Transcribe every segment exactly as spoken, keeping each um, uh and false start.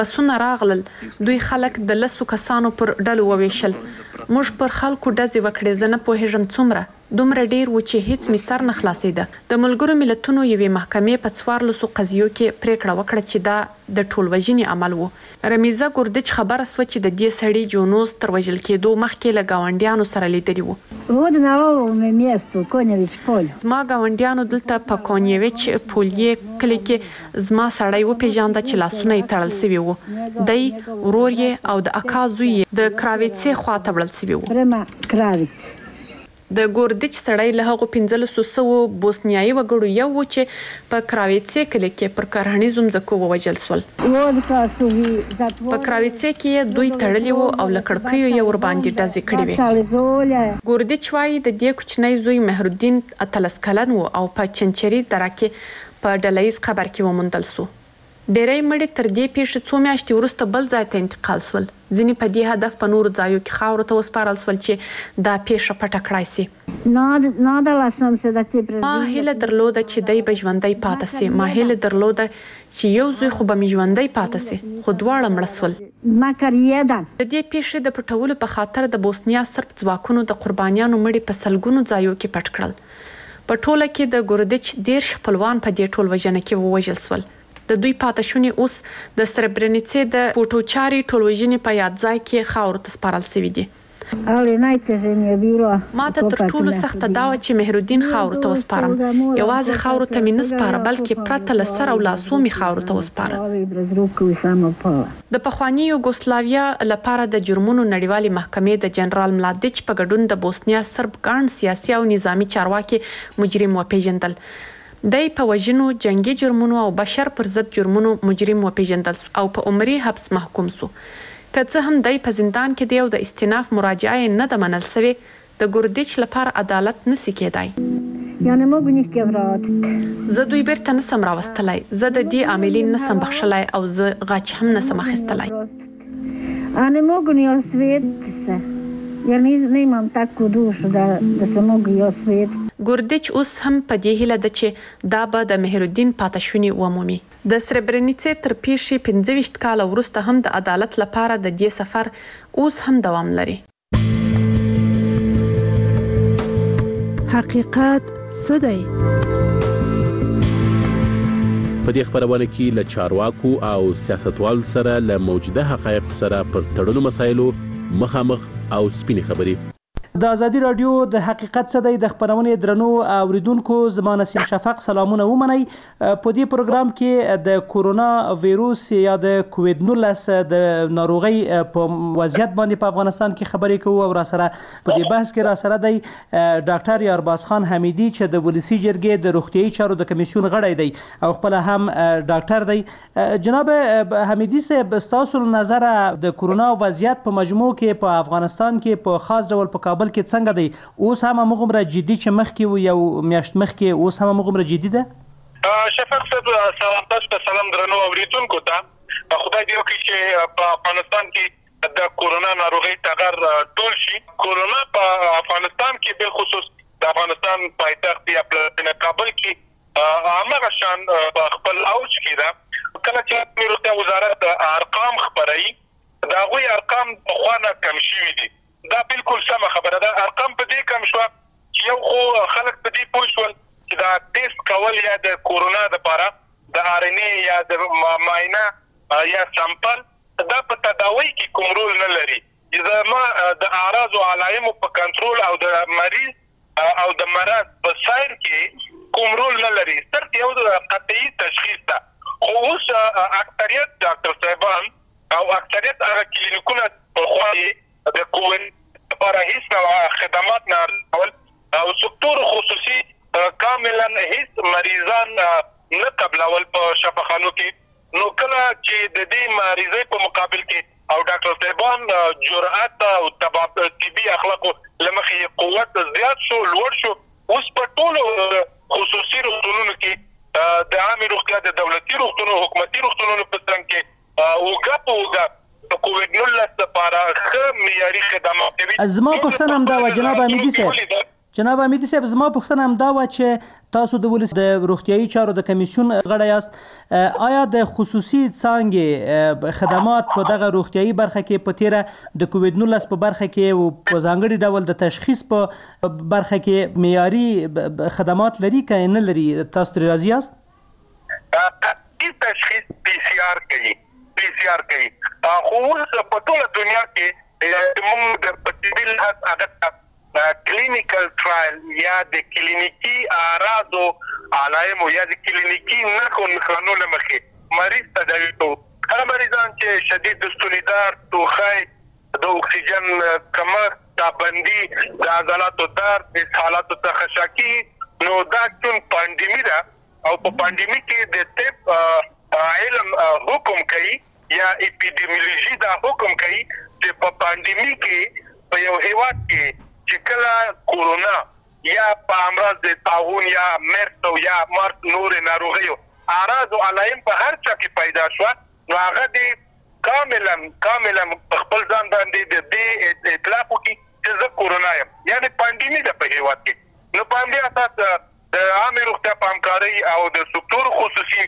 بسونه راغلل، دوی خلک د لسو کسانو پر ډلو وویشل. موږ پر خلکو ډزې وکړې، زه نه پوهېږم څومره. دومره ډیر و چې هیڅ می سر نه خلاصېده. د ملګرو ملتونو یوې محکمې په څوارلسو قضیو کې پریکړه وکړه چې دا د ټولوژنې عمل و. رمیزه ګوردچ خبره سوه چې د دې سړي جونوز تر وژل کېدو مخکې له ګاونډیانو سره لیدلی و. زما ګاونډیانو دلته په کونیویچ پولیې کلي کې زما سړی وپېژانده چې لاسونه یې تړل سوي وو. دی، ورور یې او د اکا زوی یې د کراویڅې خواته وړل سوي وو. د ګوردچ سړی له هغو پنځلسو سوو بوسنیایي وګړو یو و چې په کراویڅې کلي کې پر کرهنیزو مځکو ووژل سول. په کراویڅې کې یې دوی تړلي وو او له کړکیو یې ورباندې ډزې کړې وې. ګوردچ وایي د دې کوچنی زوی مهرالدین اتلس کلن و او په چنچري دره کې په ډله ییز قبر کې وموندل سو. ډیری مړي تر دې پیښې څو میاشتې وروسته بل ځای ته انتقال سول. ځینې په دې هدف په نورو ځایو کې خاورو ته وسپارل سول چې دا پیښه پټه کړای سي. ما هیله درلوده چې دی به ژوندی پاتې سي. ما هیله درلوده چې یو زوی خو به مې ژوندی پاتې سي، خو دواړه مړه سول. د دې پیښې د پټولو په خاطر د بوسنیا سرب ځواکونو د قربانیانو مړي په سلګونو ځایو کې پټ کړل. په ټوله کې د ګوردچ دېرش خپلوان په دې ټولوژنه کې ووژل سول. د دوی پاتې شونې اوس د سربرنیڅې د پوټوچاري ټولوژنې په یاد ځای کې خاورو ته سپارل سوي دي. ما ته تر ټولو سخته دا وه چې مهرالدین خاورو ته وسپارم. یوازې خاورو ته مې نه سپاره، بلکې پرته له سر او لاسو مې خاورو ته وسپاره. د پخواني یوګوسلاویا لپاره د جرمونو نړیوالې محکمې د جنرال ملادیچ په ګډون د بوسنیا سرب ګڼ سیاسي او نظامي چارواکي مجرم وپېژندل. دی په وژنو، جنگي جرمونو او بشر پر ضد جرمونو مجرم وپېژندل او په عمري حبس محکوم سو. که څه هم دی په زندان کې دی او د استیناف مراجعه یې نه ده منل سوې، د ګوردچ لپاره عدالت نسی کېدای. زه دوی بیرته نسم راوستلی، زه د دې عاملین نسم بخښلی او زه غچ هم نسم اخیستلی. ګوردچ اوس هم په دې هیله ده چې دا به د مهرالدین پاتې شونې ومومي. د سربرنیڅې تر پیښې پنځه ویشت کاله وروسته هم د عدالت لپاره د دې سفر اوس هم دوام لري. حقیقت څه دی؟ په دې خبرونه کې له چارواکو او سیاستوالو سره له موجوده حقایقو سره پر تړلو مسایلو مخامخ او سپینې خبرې. د ازادي رادیو د حقیقت څه دی د خبرونې درنو اوریدونکو، زما نسیم شفق سلامونه ومنئ. په دې پروګرام کې د کورونا ویروس یا د کووید نولس د ناروغۍ په وضعیت باندې په افغانستان کې خبرې کوو او را سره په دې بحث کې را سره دی ډاکټر یارباز خان حمیدي چې د ولسي جرګې د روغتیايي چارو د کمیسیون غړی دی او خپل هم ډاکټر دی. جناب حمیدي صاحب، ستاسو نظر د کورونا وضعیت په مجموع کې په افغانستان کې په خاص ډول په کابل کې څنګه دی؟ اوس هم همغومره جدي چې مخکې و یو میاشت مخکې، اوس هم همغومره جدي ده؟ شفق صاحب، سلام تاسو ته، سلام درنو اوریدونکو ته. خدای دې وکړي چې په افغانستان کې د کورونا ناروغۍ ټغر ټول شي. کورونا په افغانستان کې بالخصوص د افغانستان پایتخت یا پلازمینه کابل کې هماغه شان په خپل اوج کې ده. کله چې روغتیا وزارت ارقام خپروي، د هغوی ارقام پخوا نه کم شوي دي. دا بالکل سمه خبره ده. ارقام په دې کم شوه چې یو خو خلک په دې پوه شول چې دا ټیسټ کول یا د کورونا دپاره د آر ان اے یا د معاینه یا سامپل دا په تداوی کې کوم رول نه لري. زما د اعراض او علایمو په کنټرول او د مریض او د مرض په سایر کې کوم رول نه لري، صرف یو قطعي تشخیص ده. خو اوس اکثریت ډاکټر صاحبان او اکثریت هغه کلینیکونه پخوا د کووید لپاره هیڅ نوع خدمات نه ورکول او سکتور خصوصي کاملا هیڅ مریضان نه قبلول په شفاخانو کې. نو کله چې د دې مریضۍ په مقابل کې او ډاکټر صاحبان جرأت او طبي اخلاقو له مخې قوت زیات شو، لوړ شو، اوس په ټولو خصوصي روغتونونو کې د عامې روغتیا، د دولتي روغتونو، حکومتي روغتونونو په څنګ کې اوږه په اوږه د کووید نولس لپاره ښه معیاري خدمات کوي. زما پوښتنه همدا وه جناب حمیدي صاحب، جناب حمیدي صاحب زما پوښتنه همدا وه چې تاسو د ولس د روغتیایي چارو د کمیسیون غړی یاست، آیا د خصوصي څانګې خدمات په دغه روغتیایي برخه کې په تیره د کووید نولس په برخه کې او په ځانګړي ډول د تشخیص په برخه کې معیاري خدمات لري که نه لري؟ تاسو ترې راضي یاست؟ تشخیص پی سی آر کوي پی سی آر کوي خو اوس په ټوله دنیا کې موږ د طبي لحاظ هغه کلینیکل ټرایل یا د کلینیکي اعراضو علایمو یا د کلینیکي نښو نښانو له مخې مریض تداوي کوو. هغه مریضان چې شدید ستونیدار، ټوخی، د اکسیجن کمښت، تابندي، د عضلاتو درد، اسهالاتو څخه شاکي، نو دا چون پاندیمي ده او په پاندیمي کې د طب علم حکم کوي یا اپیډیمیولوژي دا حکم کوي چې په پاندیمي کې په یو هیواد کې چې کله کورونا یا په امراض د طاعون یا مرض او یا مرض نور ناروغیو اعراض او علایم په هر چا کې پیدا شو، نو هغه د کاملا کاملا خپل ځان باندې د دې اطلاق وکړي چې زه کورونا یم، یعنی پاندیمي ده په هیواد کې. نو په همدې اساس د عامې روغتیا په همکارۍ او د سکتور خصوصي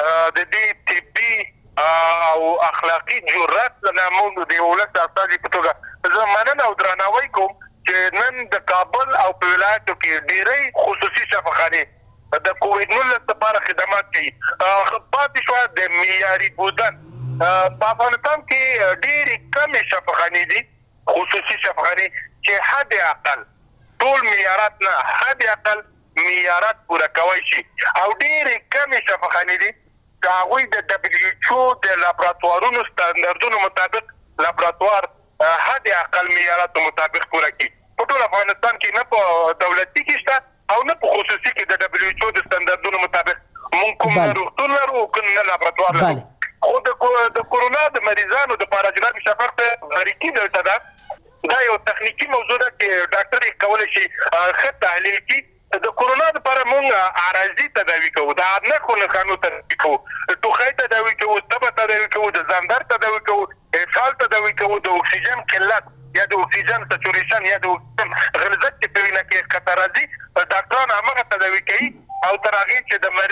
د دې طبي او اخلاقي جرأت نه موږ د ولس د استازي په توګه زه مننه او درناوی کوم چې نن د کابل او په ولایتو کې ډېرې خصوصي شفاخانې د کووید نولس لپاره خدمات کوي. پاتې شوه د معیاري بودن په افغانستان کې ډېرې کمې شفاخانې دي، خصوصي شفاخانې چې حد اقل ټول معیارات نه حد اقل معیارات پوره کوی شي، او ډېرې کمې شفاخانې دي چې هغوی د دبلیو ایچ او د لابراتوارونو سټنډردونو مطابق لابراتوار حد اقل معیاراتو مطابق پوره کړي. په ټول افغانستان کې نه په دولتي کې شته او نه په خصوصي کې د دبلیو ایچ او د سټنډردونو مطابق مونږ کوم روغتون لرو کوم نه لابراتوار لرو. خو د کورونا د مریضانو دپاره جناب شفاق ته غریقي دلته ده، دا یو تخنیکي موضوع ده چې ډاکټر یې کولی شي ښه تحلیل کړي. د کورونا لپاره مونږ عارضي تداوي کوو، د نښو نښانو تداوي کوو، ټوخی تداوي کوو، تبه تداوي کوو، د ځاندر تداوي کوو، اسهال تداوي کوو، د اکسیجن قلت یا د اکسیجن سچوریشن یا د اکسیجن غلظت چې په وینه کې ښکته راځي ډاکټران همغه تداوي کوي، او تر هغې چې د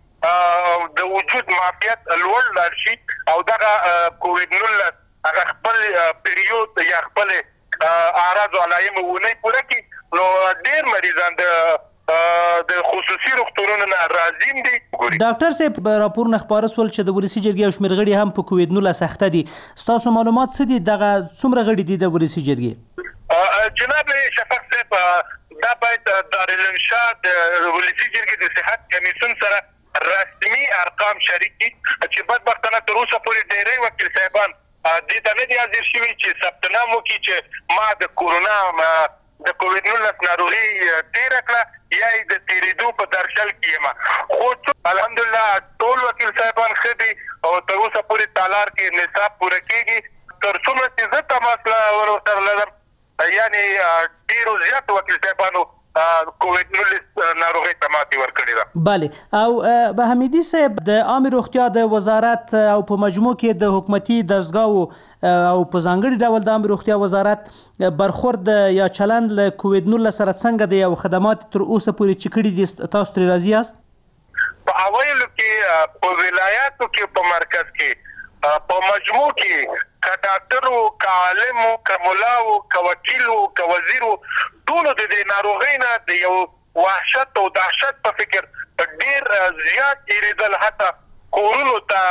مریض د وجود معافیت لوړ لاړ شي او دغه کووید نولس هغه خپل پیریود یا خپل اعراض او علایم ونه پوره کړي، نو ډېر مریضان د د خصوصي روغتونونو نه راځي دي. ډاکټر صاحب راپورونه خپاره شول چې د ولسي جرګې یو شمېر غړي هم په کووید نولس اخته دي، ستاسو معلومات څه دي؟ دغه څومره غړي دي د ولسي جرګې؟ جناب شفاق صاحب دا باید دارالانشا د ولسي جرګې د صحت کمیسیون سره رسمي ارقام شریک کړي چې بدبختانه تر اوسه پورې ډېری وکیل صاحبان دې ته نه دي حاضر شوي چې ثبت نام وکړي چې ما د کورونا د کووید نولس ناروغي تېره کړه یا یې د تېرېدو په درشل کې یم. خو الحمدلله ټول وکیل صاحبان ښه دي او تر اوسه پورې تالار کې نصاب پوره کېږي. تر څومره چې زه تماس ورسره لرم یعنې ډېرو زیاتو وکیل صاحبانو کووید نولس ناروغۍ ته ماتې ورکړې ده. بله، او به حمیدي صاحب د عامې روغتیا د وزارت او په مجموع کې د حکومتي دستګاو او په ځانګړي ډول د عامې روغتیا وزارت برخورد یا چلند له کووید نولس سره څنګه دی او خدمات تر اوسه پورې چې کړي دي تاسو ترې راضي یاست؟ په اوایلو کې په ولایاتو کې په مرکز کې په مجموع کې که ډاکټرو، که عالمو، که ملاو، که وکیلو، که وزیرو ټولو د دې ناروغۍ نه د یو وحشت او دهشت په فکر ډېر زیات تېرېدل، حتی کورونو ته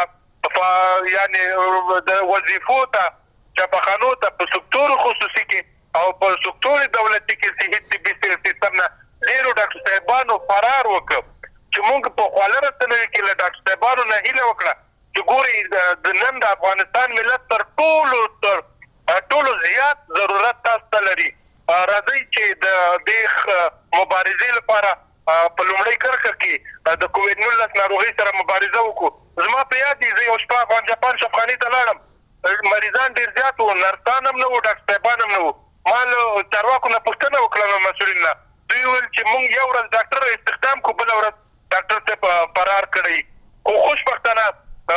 یعنې د وظیفو ته، چاپخانو ته، په سکتور خصوصي کې او په سکتور دولتي کې صحي طبي سیستم نه ډېرو ډاکټر صاحبانو فرار وکړ چې موږ په خواله رسنیو کې له ډاکټر صاحبانو نه هیله وکړه چې ګورئ د نن د افغانستان ملت تر ټولو تر ټولو زیات ضرورت تاسو ته لري، راځئ چې د دې مبارزې لپاره په لومړۍ کرښه کې د کووید نولس ناروغۍ سره مبارزه وکړو. زما په یاد دي زه یو شپه افغان جاپان شفاخانې ته لاړم، مریضان ډېر زیات وو، نرسان هم نه وو، ډاکټر صاحبان هم نه وو. ما له چارواکو نه پوښتنه وکړه له مسؤلین نه، دوی وویل چې موږ یو ورځ ډاکټر استخدام کړو، بله ورځ ډاکټر صاحب فرار کړی. خو خوشبختانه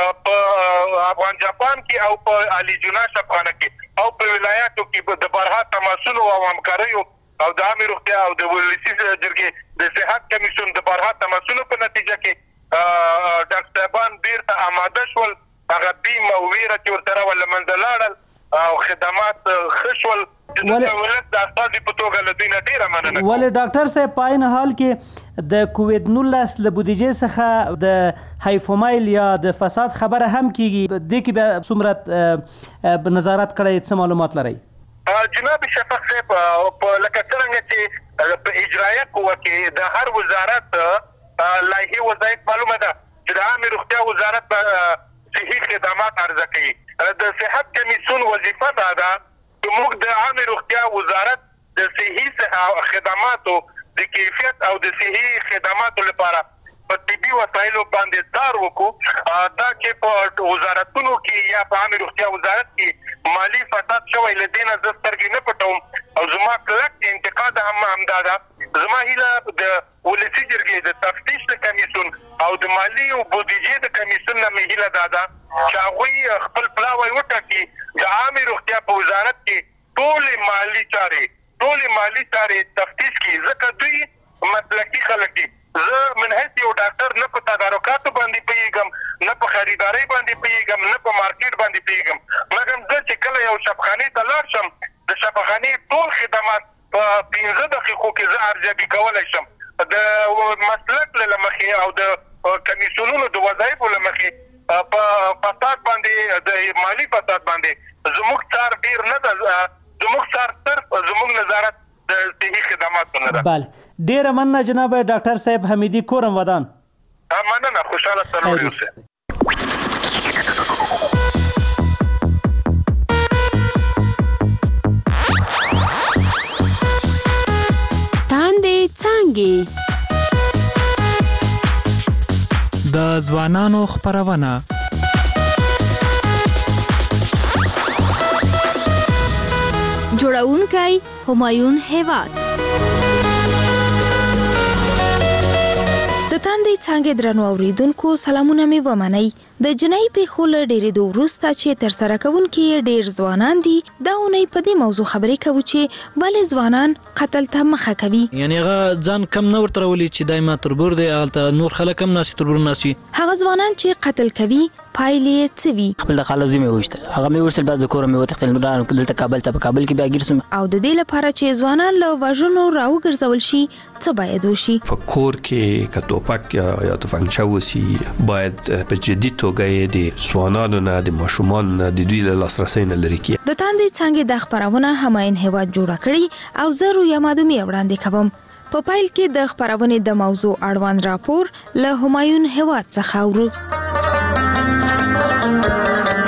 په افغان جاپان کې او په علي جنا شفاخانه کې او په ولایاتو کې د برها تماسونو او همکاریو او د عامه روغتیا او د ولسی جرګې د صحت کمیسیون د بارها تماسونو په نتیجه کې ډاکټر صاحبان بیرته آماده شول هغه بیم او ویره چې ورته ول منځ لاړل او خدمات خشول ولې د استاد په توګه لدینه ډیره مننه ولې ډاکټر صاحب په عین حال کې د کووډ نولس له بودیجې څخه د هایفومایل یا د فساد خبره هم کیږي د کې به څومره نظارت کړی څه معلومات لري جناب شفق صاحب په لکه څنګه چې په اجرایه قوه کې د هر وزارت لایحه وظایف معلومه ده چې د عامه روغتیا وزارت په صحي خدمات عرضه کوي د صحت کمیسیون وظیفه دا ده چې موږ د عامه روغتیا وزارت د صحي خدماتو د کیفیت او د صحي خدماتو لپاره په طبي وسایلو باندې کار وکړو دا چې په وزارتونو کې یا په عامه روغتیا وزارت کې مالی فساد شوی لدینه زه سترګې نه پټوم او زما کلک انتقاد هم همدا ده زما هیله د ولسی جرګې د تفتیش کمیسیون او د مالی او بودیجې د کمیسیون نه هیله ده چې هغوی خپل پلاوی وټاکي د عامه روغتیا په وزارت کې ټول مالی چارې ټول مالی چارې تفتیش کړي ځکه دوی مسلکي خلک دي زه من حیث یو ډاکټر نه په تدارکاتو باندې پوهېږم نه په خریدارۍ باندې پوهېږم نه په مارکیټ باندې پوهېږم مګر زه چې کله یو شفاخانې ته لاړ شم د شفاخانې ټول خدمات په پنځه دقیقو کې زه ارزیابي کولی شم د مسلک له مخې او د کمیسیونونو د وظایفو له مخې په فساد باندې د مالی فساد باندې زموږ څار ډیر نه ده زموږ څار صرف زموږ نظارت د صحي خدماتو نه ده بله ډیره مننه جناب ډاکټر صاحب حمیدي کورم ودان مننه خوشحاله سلام اوسئ تاندې څانګې د ځوانانو خپرونه جوړونکی همایون هیواد د تاندې څانګې درنو اوریدونکو سلامونه مې ومنئ د جنایي پیښو له ډېرېدو وروسته چې ترسره کوونکي یې ډېر ځوانان دي دا اونۍ په دې موضوع خبرې کوو چې ولې ځوانان قتل ته مخه کوي یعنی هغه ځان کم نه ورته راولي چې دایما تربور دی هلته نور خلک هم ناسي تربور ناسي هغه ځوانان چې قتل کوي پایلې یې څه وي خپل د خاله زوی مې وویشتل هغه مې وویشتل بعد د کوره مې وتښتېدل دلته کابل ته په کابل کې بیا ګیر سوم او د دې لپاره چې ځوانان له وژنو راوګرځول شي څه باید وشي په کور کې که توپک یا تفنګچه وسي باید په جدي توګه یې د ځوانانو نه د ماشومانو نه د دوی له لاسرسۍ نه لرې کړي د تاندې څانګې دا خپرونه همایون هیواد جوړه کړې او زه رویا مادومي وړاندې کوم په پیل کې د خپرونې د موضوع اړوند راپور له همایون هیواد څخه اورو